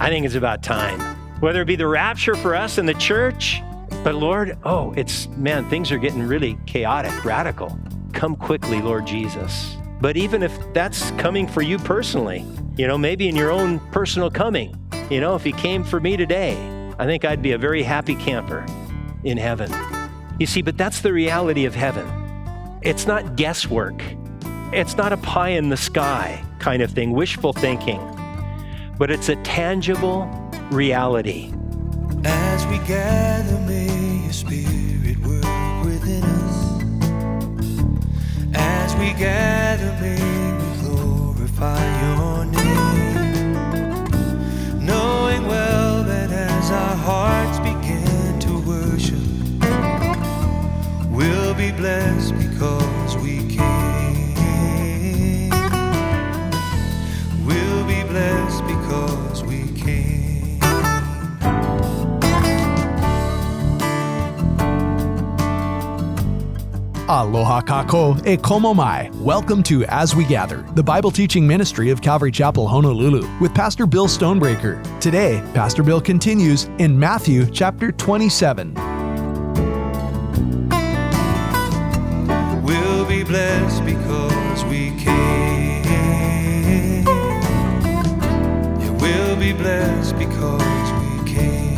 I think it's about time. Whether it be the rapture for us in the church, but Lord, things are getting really chaotic, radical. Come quickly, Lord Jesus. But even if that's coming for you personally, maybe in your own personal coming, if he came for me today, I think I'd be a very happy camper in heaven. You see, but that's the reality of heaven. It's not guesswork. It's not a pie in the sky kind of thing, wishful thinking, but it's a tangible reality. As we gather, may your spirit work within us. As we gather, may we glorify your name. Knowing well that as our hearts begin to worship, we'll be blessed because we came. We'll be blessed because we came. Aloha kako e komo mai. Welcome to As We Gather, the Bible teaching ministry of Calvary Chapel, Honolulu, with Pastor Bill Stonebreaker. Today, Pastor Bill continues in Matthew chapter 27. We'll be blessed because we came. Yeah, we'll be blessed because we came.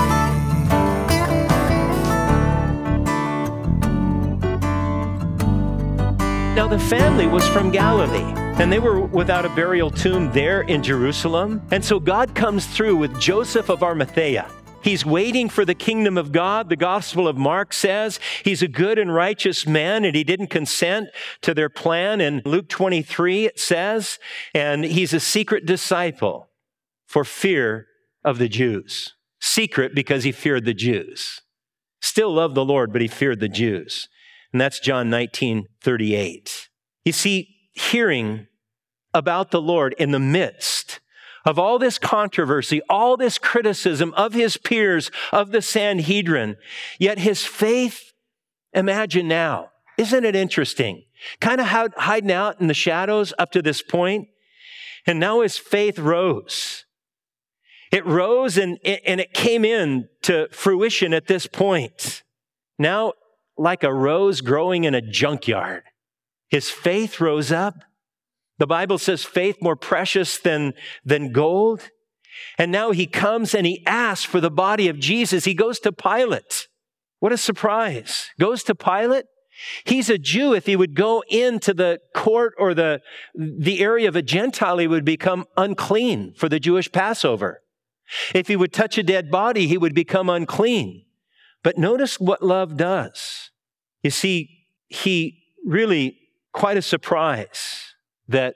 Now the family was from Galilee, and they were without a burial tomb there in Jerusalem. And so God comes through with Joseph of Arimathea. He's waiting for the kingdom of God. The Gospel of Mark says he's a good and righteous man, and he didn't consent to their plan. In Luke 23, it says, and he's a secret disciple for fear of the Jews. Secret because he feared the Jews. Still loved the Lord, but he feared the Jews. And that's John 19:38. You see, hearing about the Lord in the midst of all this controversy, all this criticism of his peers, of the Sanhedrin, yet his faith, imagine now, isn't it interesting? Kind of hiding out in the shadows up to this point, and now his faith rose. It rose and it came in to fruition at this point. Now, like a rose growing in a junkyard, his faith rose up. The Bible says faith more precious than gold. And now he comes and he asks for the body of Jesus. He goes to Pilate. What a surprise. Goes to Pilate. He's a Jew. If he would go into the court or the area of a Gentile, he would become unclean for the Jewish Passover. If he would touch a dead body, he would become unclean. But notice what love does. You see, he really, quite a surprise that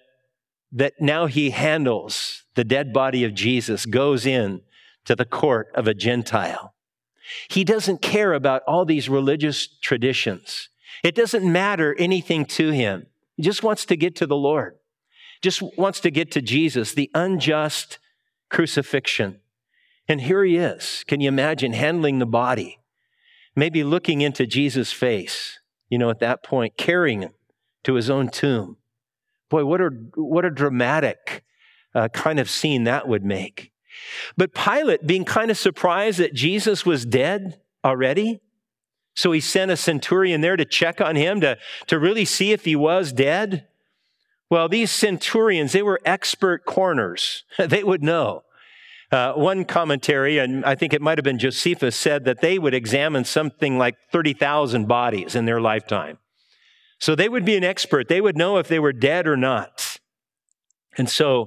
now he handles the dead body of Jesus, goes in to the court of a Gentile. He doesn't care about all these religious traditions. It doesn't matter anything to him. He just wants to get to the Lord. Just wants to get to Jesus, the unjust crucifixion. And here he is. Can you imagine handling the body? Maybe looking into Jesus' face, at that point, carrying him to his own tomb. Boy, what a dramatic kind of scene that would make. But Pilate, being kind of surprised that Jesus was dead already, so he sent a centurion there to check on him, to really see if he was dead. Well, these centurions, they were expert coroners. They would know. One commentary, and I think it might have been Josephus, said that they would examine something like 30,000 bodies in their lifetime. So they would be an expert. They would know if they were dead or not. And so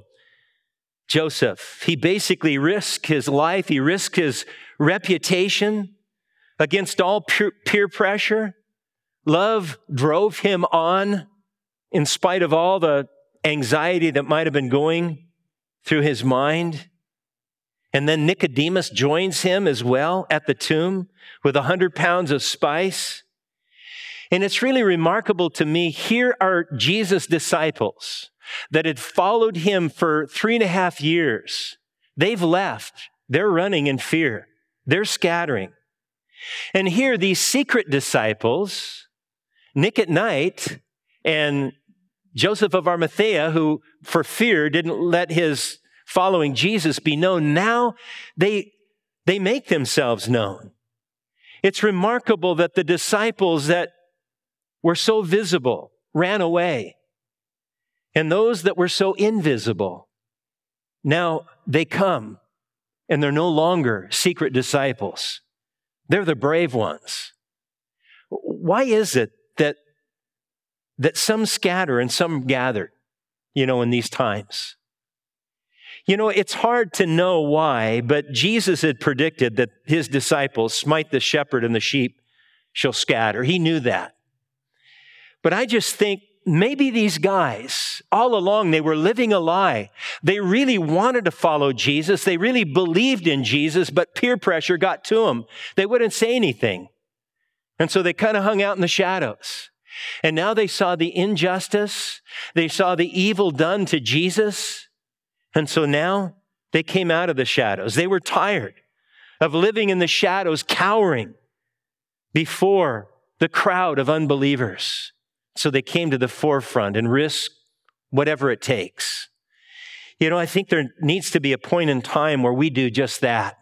Joseph, he basically risked his life. He risked his reputation against all peer pressure. Love drove him on in spite of all the anxiety that might have been going through his mind. And then Nicodemus joins him as well at the tomb with 100 pounds of spice. And it's really remarkable to me. Here are Jesus' disciples that had followed him for 3.5 years. They've left. They're running in fear. They're scattering. And here, these secret disciples, Nick at night and Joseph of Arimathea, who for fear didn't let his following Jesus be known, now they make themselves known. It's remarkable that the disciples that were so visible ran away, and those that were so invisible, now they come, and they're no longer secret disciples. They're the brave ones. Why is it that some scatter and some gather, in these times? It's hard to know why, but Jesus had predicted that his disciples, smite the shepherd and the sheep shall scatter. He knew that. But I just think maybe these guys, all along, they were living a lie. They really wanted to follow Jesus. They really believed in Jesus, but peer pressure got to them. They wouldn't say anything. And so they kind of hung out in the shadows. And now they saw the injustice. They saw the evil done to Jesus. And so now they came out of the shadows. They were tired of living in the shadows, cowering before the crowd of unbelievers. So they came to the forefront and risked whatever it takes. I think there needs to be a point in time where we do just that.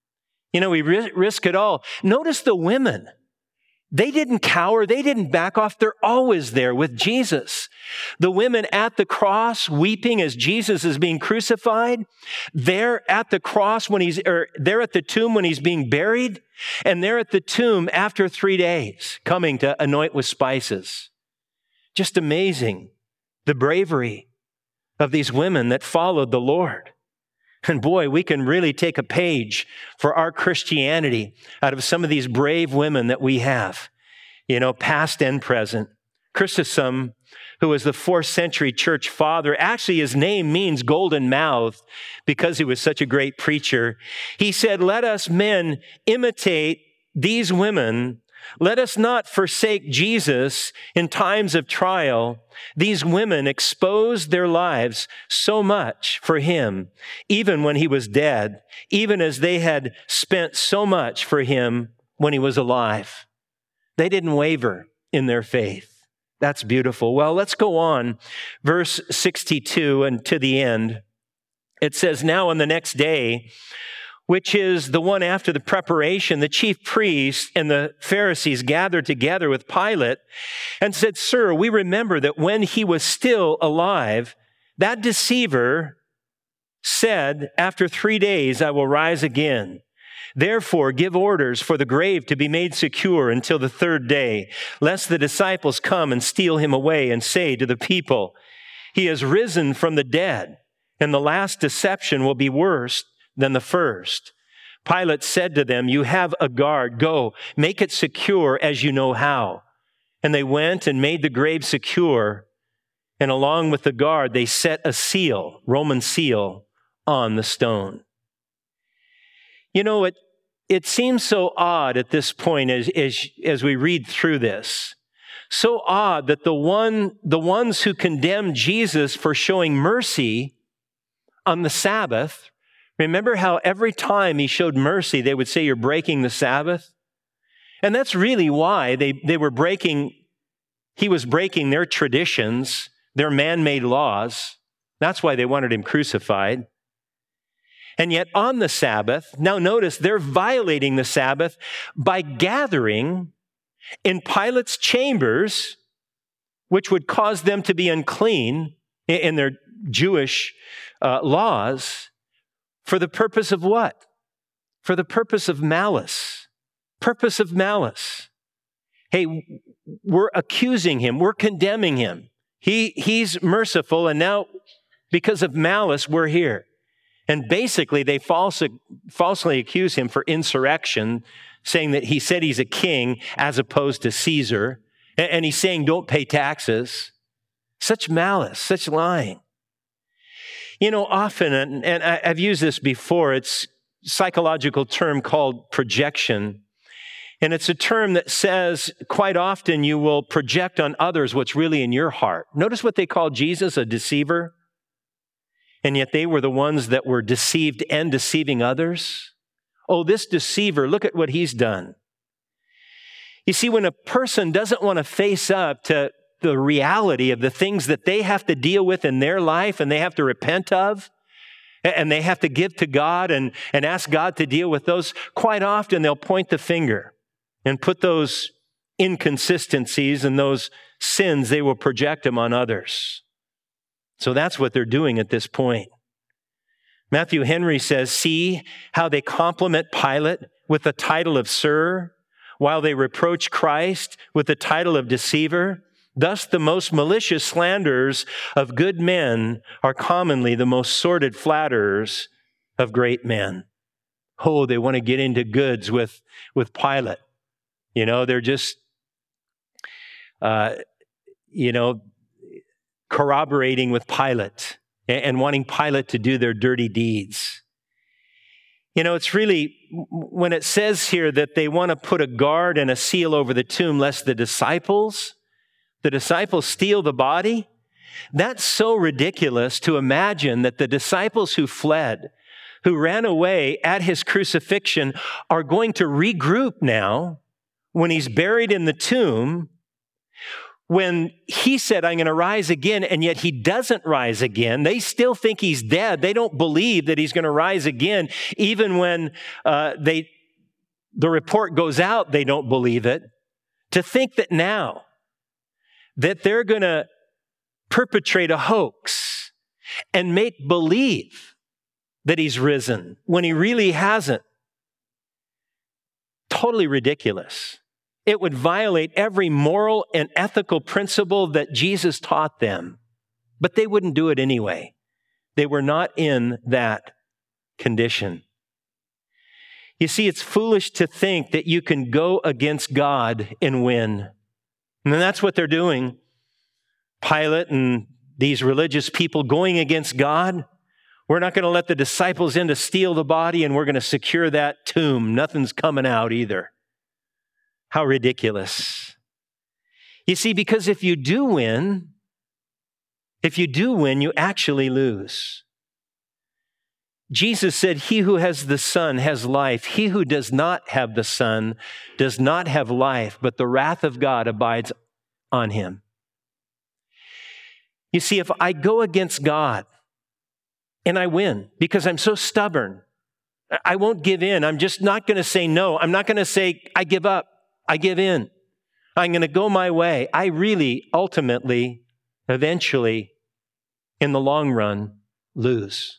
We risk it all. Notice the women. They didn't cower. They didn't back off. They're always there with Jesus. The women at the cross weeping as Jesus is being crucified. They're at the cross they're at the tomb when he's being buried. And they're at the tomb after 3 days, coming to anoint with spices. Just amazing, the bravery of these women that followed the Lord. And boy, we can really take a page for our Christianity out of some of these brave women that we have, past and present. Chrysostom, who was the 4th century church father, actually his name means golden mouthed because he was such a great preacher. He said, "Let us men imitate these women. Let us not forsake Jesus in times of trial. These women exposed their lives so much for him, even when he was dead, even as they had spent so much for him when he was alive." They didn't waver in their faith. That's beautiful. Well, let's go on. Verse 62 and to the end. It says, "Now on the next day, which is the one after the preparation, the chief priests and the Pharisees gathered together with Pilate and said, 'Sir, we remember that when he was still alive, that deceiver said, after 3 days I will rise again. Therefore, give orders for the grave to be made secure until the 3rd day, lest the disciples come and steal him away and say to the people, he has risen from the dead, and the last deception will be worse than the first.' Pilate said to them, 'You have a guard. Go, make it secure as you know how.' And they went and made the grave secure. And along with the guard, they set a seal, Roman seal, on the stone." It seems so odd at this point as we read through this. So odd that the ones who condemned Jesus for showing mercy on the Sabbath, remember how every time he showed mercy, they would say, "You're breaking the Sabbath"? And that's really why he was breaking their traditions, their man-made laws. That's why they wanted him crucified. And yet on the Sabbath, now notice they're violating the Sabbath by gathering in Pilate's chambers, which would cause them to be unclean in their Jewish laws. For the purpose of what? For the purpose of malice. Purpose of malice. Hey, we're accusing him. We're condemning him. He's merciful, and now because of malice, we're here. And basically, they falsely accuse him for insurrection, saying that he said he's a king as opposed to Caesar. And he's saying, don't pay taxes. Such malice, such lying. Often, and I've used this before, it's a psychological term called projection. And it's a term that says quite often you will project on others what's really in your heart. Notice what they call Jesus, a deceiver. And yet they were the ones that were deceived and deceiving others. Oh, this deceiver, look at what he's done. You see, when a person doesn't want to face up to the reality of the things that they have to deal with in their life and they have to repent of, and they have to give to God and ask God to deal with those, quite often they'll point the finger and put those inconsistencies and those sins, they will project them on others. So that's what they're doing at this point. Matthew Henry says, see how they compliment Pilate with the title of Sir, while they reproach Christ with the title of Deceiver. Thus, the most malicious slanderers of good men are commonly the most sordid flatterers of great men. Oh, they want to get into goods with Pilate. They're just, corroborating with Pilate and wanting Pilate to do their dirty deeds. It's really, when it says here that they want to put a guard and a seal over the tomb lest the disciples steal the body, that's so ridiculous to imagine that the disciples who fled, who ran away at his crucifixion, are going to regroup now when he's buried in the tomb, when he said, I'm going to rise again, and yet he doesn't rise again. They still think he's dead. They don't believe that he's going to rise again. Even when the report goes out, they don't believe it. To think that now that they're going to perpetrate a hoax and make believe that he's risen when he really hasn't. Totally ridiculous. It would violate every moral and ethical principle that Jesus taught them. But they wouldn't do it anyway. They were not in that condition. You see, it's foolish to think that you can go against God and win. And that's what they're doing. Pilate and these religious people going against God. We're not going to let the disciples in to steal the body, and we're going to secure that tomb. Nothing's coming out either. How ridiculous. You see, because if you do win, you actually lose. Jesus said, he who has the Son has life. He who does not have the Son does not have life, but the wrath of God abides on him. You see, if I go against God and I win because I'm so stubborn, I won't give in. I'm just not going to say no. I'm not going to say, I give up. I give in. I'm going to go my way. I really, ultimately, eventually, in the long run, lose.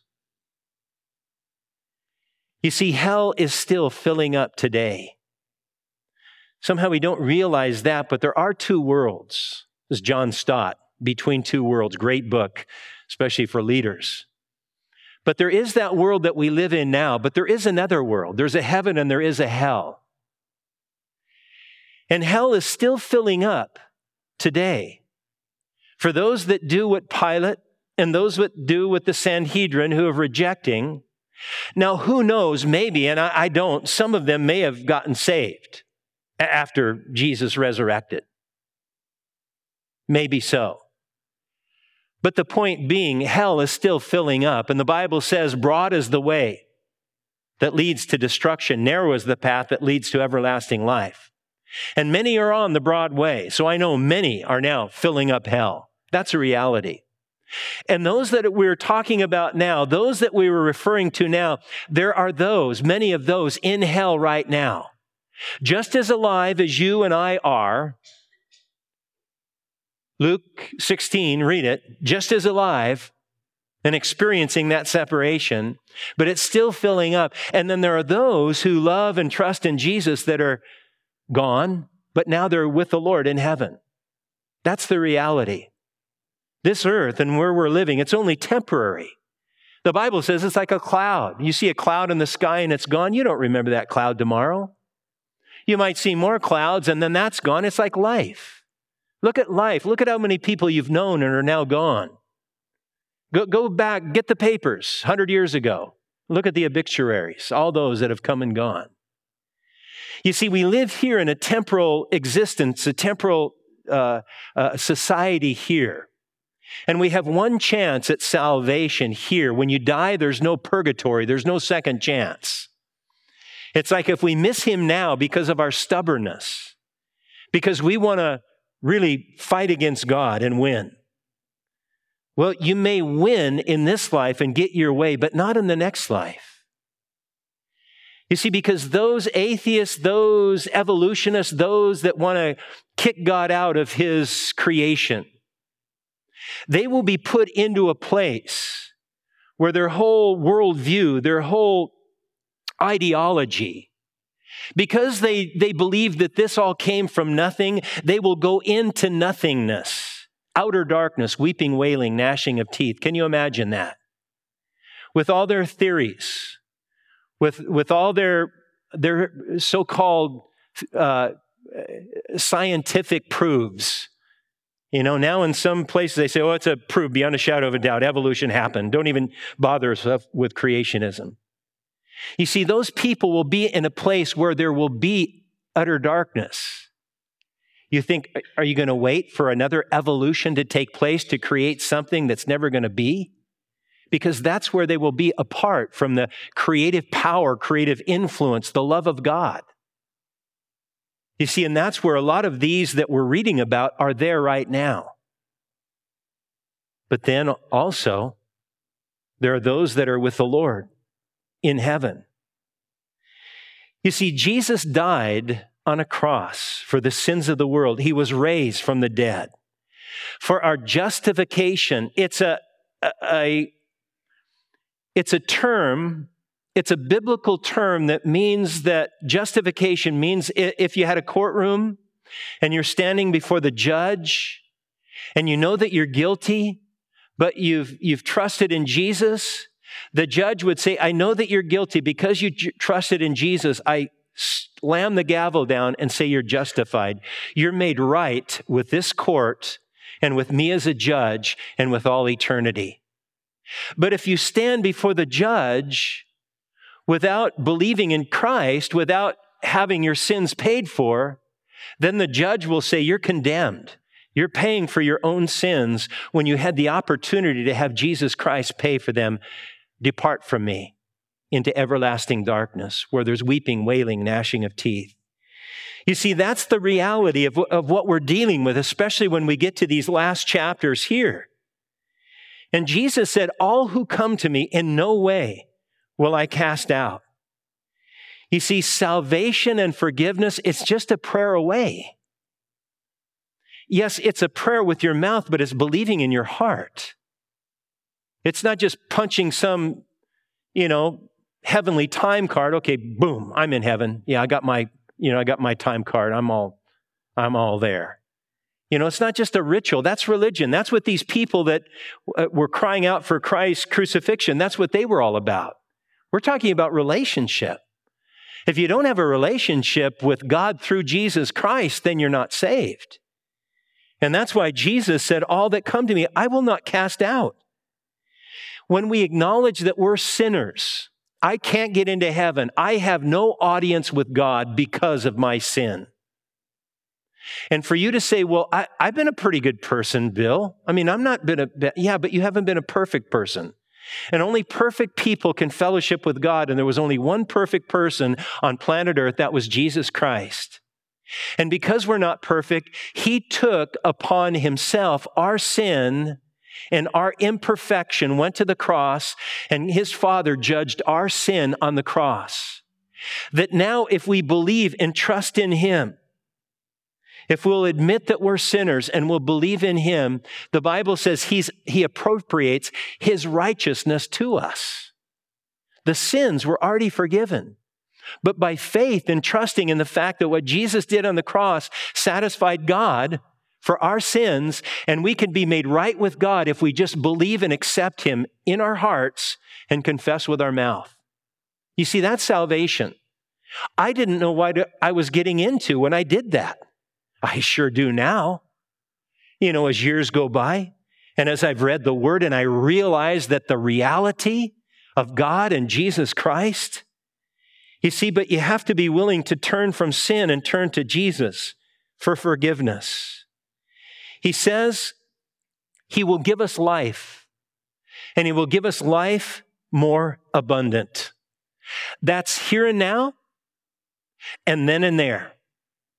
You see, hell is still filling up today. Somehow we don't realize that, but there are two worlds. This is John Stott, Between Two Worlds, great book, especially for leaders. But there is that world that we live in now, but there is another world. There's a heaven and there is a hell. And hell is still filling up today. For those that do what Pilate and those that do what the Sanhedrin who are rejecting. Now, who knows, maybe, and I don't, some of them may have gotten saved after Jesus resurrected. Maybe so. But the point being, hell is still filling up. And the Bible says, broad is the way that leads to destruction. Narrow is the path that leads to everlasting life. And many are on the broad way. So I know many are now filling up hell. That's a reality. And those that we're talking about now, those that we were referring to now, there are those, many of those in hell right now. Just as alive as you and I are, Luke 16, read it, just as alive and experiencing that separation, but it's still filling up. And then there are those who love and trust in Jesus that are gone, but now they're with the Lord in heaven. That's the reality. This earth and where we're living, it's only temporary. The Bible says it's like a cloud. You see a cloud in the sky and it's gone. You don't remember that cloud tomorrow. You might see more clouds and then that's gone. It's like life. Look at life. Look at how many people you've known and are now gone. Go back, get the papers 100 years ago. Look at the obituaries, all those that have come and gone. You see, we live here in a temporal existence, a temporal society here. And we have one chance at salvation here. When you die, there's no purgatory. There's no second chance. It's like if we miss him now because of our stubbornness, because we want to really fight against God and win, Well, you may win in this life and get your way, but not in the next life. You see, because those atheists, those evolutionists, those that want to kick God out of his creation, they will be put into a place where their whole worldview, their whole ideology, because they believe that this all came from nothing, they will go into nothingness, outer darkness, weeping, wailing, gnashing of teeth. Can you imagine that? With all their theories, with all their so-called scientific proofs. You know, now in some places they say, oh, it's a proof beyond a shadow of a doubt. Evolution happened. Don't even bother yourself with creationism. You see, those people will be in a place where there will be utter darkness. You think, are you going to wait for another evolution to take place to create something that's never going to be? Because that's where they will be apart from the creative power, creative influence, the love of God. You see, and that's where a lot of these that we're reading about are there right now. But then also, there are those that are with the Lord in heaven. You see, Jesus died on a cross for the sins of the world. He was raised from the dead. For our justification, it's a term, it's a biblical term that means that justification means if you had a courtroom and you're standing before the judge and you know that you're guilty, but you've trusted in Jesus, the judge would say, I know that you're guilty because you trusted in Jesus. I slam the gavel down and say you're justified. You're made right with this court and with me as a judge and with all eternity. But if you stand before the judge without believing in Christ, without having your sins paid for, then the judge will say you're condemned. You're paying for your own sins when you had the opportunity to have Jesus Christ pay for them. Depart from me into everlasting darkness where there's weeping, wailing, gnashing of teeth. You see, that's the reality of what we're dealing with, especially when we get to these last chapters here. And Jesus said, all who come to me in no way will I cast out. You see, salvation and forgiveness, it's just a prayer away. Yes, it's a prayer with your mouth, but it's believing in your heart. It's not just punching some, heavenly time card. Okay, boom, I'm in heaven. Yeah, I got my time card. I'm all there. It's not just a ritual. That's religion. That's what these people that were crying out for Christ's crucifixion, that's what they were all about. We're talking about relationship. If you don't have a relationship with God through Jesus Christ, then you're not saved. And that's why Jesus said, all that come to me, I will not cast out. When we acknowledge that we're sinners, I can't get into heaven. I have no audience with God because of my sin. And for you to say, well, I've been a pretty good person, Bill. I mean, I'm not been but you haven't been a perfect person. And only perfect people can fellowship with God. And there was only one perfect person on planet Earth, that was Jesus Christ. And because we're not perfect, he took upon himself our sin and our imperfection, went to the cross, and his Father judged our sin on the cross. That now if we believe and trust in him, if we'll admit that we're sinners and we'll believe in him, the Bible says he appropriates his righteousness to us. The sins were already forgiven. But by faith and trusting in the fact that what Jesus did on the cross satisfied God for our sins, and we can be made right with God if we just believe and accept him in our hearts and confess with our mouth. You see, that's salvation. I didn't know what I was getting into when I did that. I sure do now. As years go by, and as I've read the Word and I realize that the reality of God and Jesus Christ, you see, but you have to be willing to turn from sin and turn to Jesus for forgiveness. He says he will give us life, and he will give us life more abundant. That's here and now, and then and there.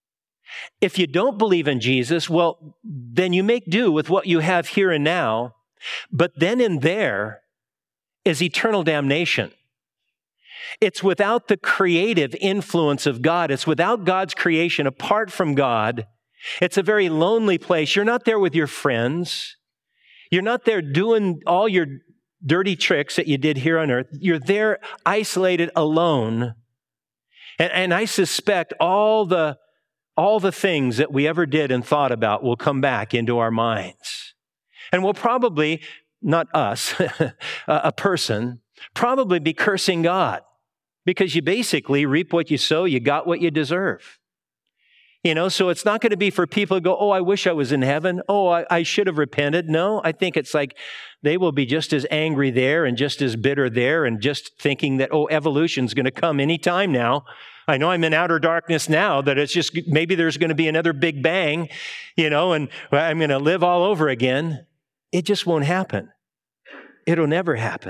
If you don't believe in Jesus, well, then you make do with what you have here and now, But then in there is eternal damnation. It's without the creative influence of God. It's without God's creation, apart from God. It's a very lonely place. You're not there with your friends. You're not there doing all your dirty tricks that you did here on earth. You're there isolated, alone. And I suspect all the things that we ever did and thought about will come back into our minds. And we'll probably, not us, a person, probably be cursing God. Because you basically reap what you sow, you got what you deserve. So it's not going to be for people who go, oh, I wish I was in heaven. Oh, I should have repented. No, I think it's like they will be just as angry there and just as bitter there and just thinking that, oh, evolution's going to come anytime now. I know I'm in outer darkness now, that it's just, maybe there's going to be another big bang, and I'm going to live all over again. It just won't happen. It'll never happen.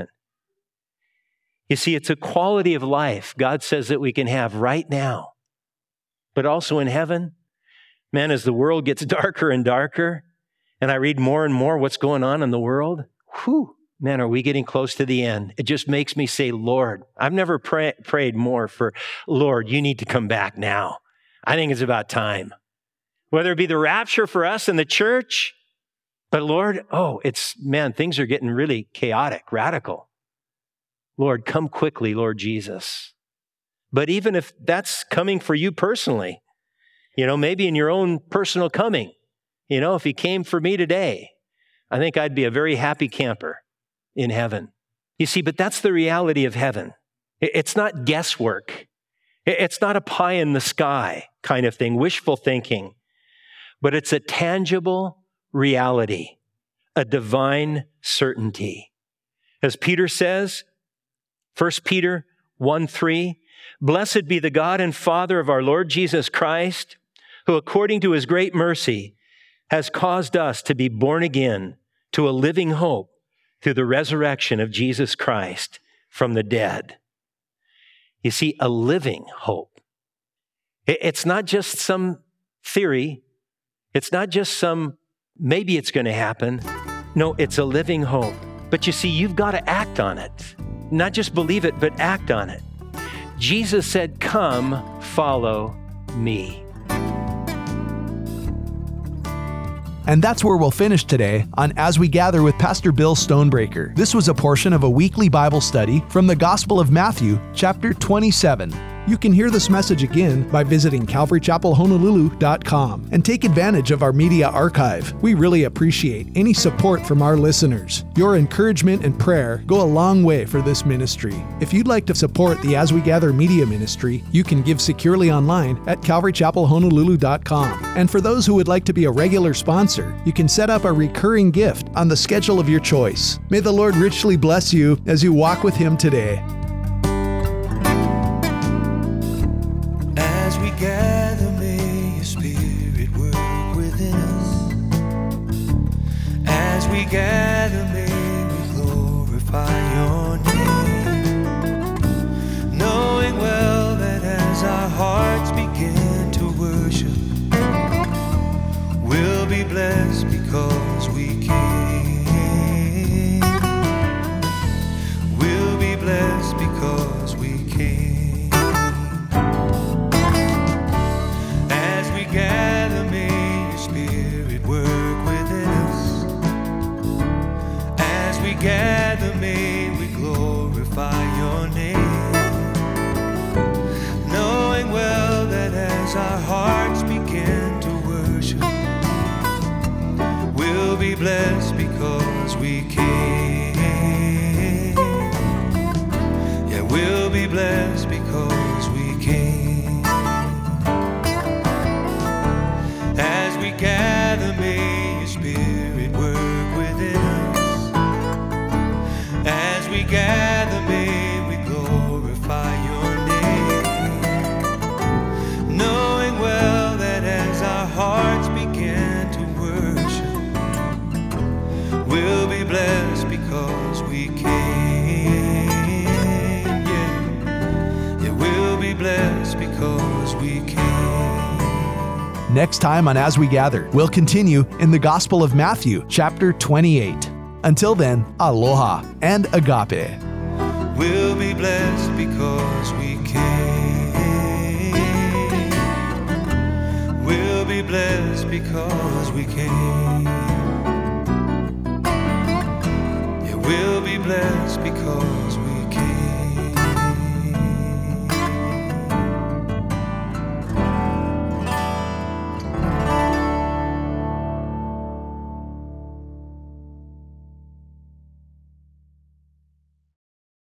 You see, it's a quality of life God says that we can have right now, but also in heaven. Man, as the world gets darker and darker, and I read more and more what's going on in the world, man, are we getting close to the end? It just makes me say, Lord, I've never prayed more for, Lord, you need to come back now. I think it's about time. Whether it be the rapture for us in the church, but Lord, things are getting really chaotic, radical. Lord, come quickly, Lord Jesus. But even if that's coming for you personally, maybe in your own personal coming, if he came for me today, I think I'd be a very happy camper in heaven. You see, but that's the reality of heaven. It's not guesswork. It's not a pie in the sky kind of thing, wishful thinking, but it's a tangible reality, a divine certainty. As Peter says, 1 Peter 1:3, blessed be the God and Father of our Lord Jesus Christ, who according to his great mercy has caused us to be born again to a living hope through the resurrection of Jesus Christ from the dead. You see, a living hope. It's not just some theory. It's not just maybe it's going to happen. No, it's a living hope. But you see, you've got to act on it. Not just believe it, but act on it. Jesus said, come, follow me. And that's where we'll finish today on As We Gather with Pastor Bill Stonebreaker. This was a portion of a weekly Bible study from the Gospel of Matthew, chapter 27. You can hear this message again by visiting CalvaryChapelHonolulu.com and take advantage of our media archive. We really appreciate any support from our listeners. Your encouragement and prayer go a long way for this ministry. If you'd like to support the As We Gather media ministry, you can give securely online at CalvaryChapelHonolulu.com. And for those who would like to be a regular sponsor, you can set up a recurring gift on the schedule of your choice. May the Lord richly bless you as you walk with Him today. Gather, may your spirit work within us. As we gather, may we glorify your name, knowing well that as our hearts begin to worship, we'll be blessed because we came. We'll be blessed because we came. Gather, may your spirit work within us. As we gather, may we glorify your name, knowing well that as our hearts begin to worship, we'll be blessed because we came. Yeah, we'll be blessed because we came. As we gather, may your spirit work within us. As we gather, may we glorify your name, knowing well that as our hearts begin to worship, we'll be blessed because we came. Yeah, we'll be blessed because we came. Next time on As We Gather, we'll continue in the Gospel of Matthew, chapter 28. Until then, aloha and agape. We'll be blessed because we came. We'll be blessed because we came. Yeah, we'll be blessed because we